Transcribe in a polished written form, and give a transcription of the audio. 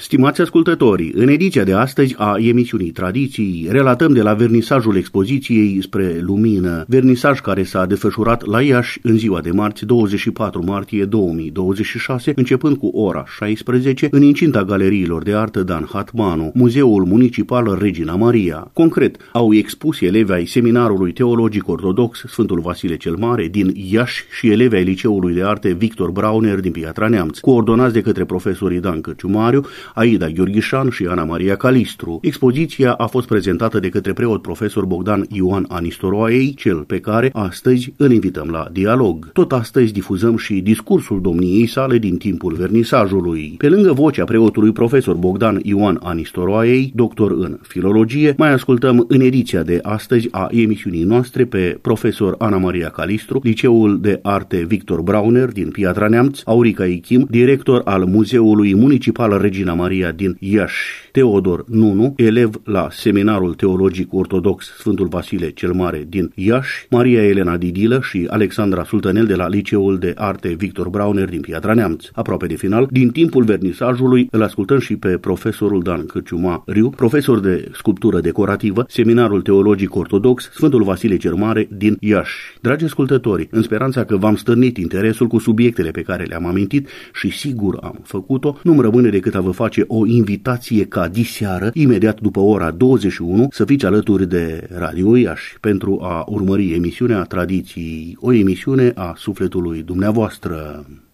Stimați ascultători, în ediția de astăzi a emisiunii Tradiții relatăm de la vernisajul expoziției Spre Lumină, vernisaj care s-a desfășurat la Iași în ziua de marți, 24 martie 2026, începând cu ora 16, în incinta galeriilor de artă Dan Hatmanu, Muzeul Municipal Regina Maria. Concret, au expus elevi ai Seminarului Teologic Ortodox Sfântul Vasile cel Mare din Iași și elevi ai Liceului de Arte Victor Brauner din Piatra Neamț, coordonați de către profesorii Dan Cărciumariu, Aida Gheorghișan și Ana Maria Calistru. Expoziția a fost prezentată de către preot profesor Bogdan Ioan Anistoroaiei, cel pe care astăzi îl invităm la dialog. Tot astăzi difuzăm și discursul domniei sale din timpul vernisajului. Pe lângă vocea preotului profesor Bogdan Ioan Anistoroaiei, doctor în filologie, mai ascultăm în ediția de astăzi a emisiunii noastre pe profesor Ana Maria Calistru, Liceul de Arte Victor Brauner din Piatra Neamț, Aurica Ichim, director al Muzeului Municipal Regina Maria din Iași, Teodor Nunu, elev la Seminarul Teologic Ortodox Sfântul Vasile cel Mare din Iași, Maria Elena Didilă și Alexandra Sultanel de la Liceul de Arte Victor Brauner din Piatra Neamț. Aproape de final, din timpul vernisajului, îl ascultăm și pe profesorul Dan Cărciumariu, profesor de sculptură decorativă, Seminarul Teologic Ortodox Sfântul Vasile cel Mare din Iași. Dragi ascultători, în speranța că v-am stârnit interesul cu subiectele pe care le-am amintit și sigur am făcut-o, nu-mi rămâne decât a vă face o invitație ca diseară, imediat după ora 21, să fiți alături de Radio Iași pentru a urmări emisiunea Tradiții, o emisiune a sufletului dumneavoastră.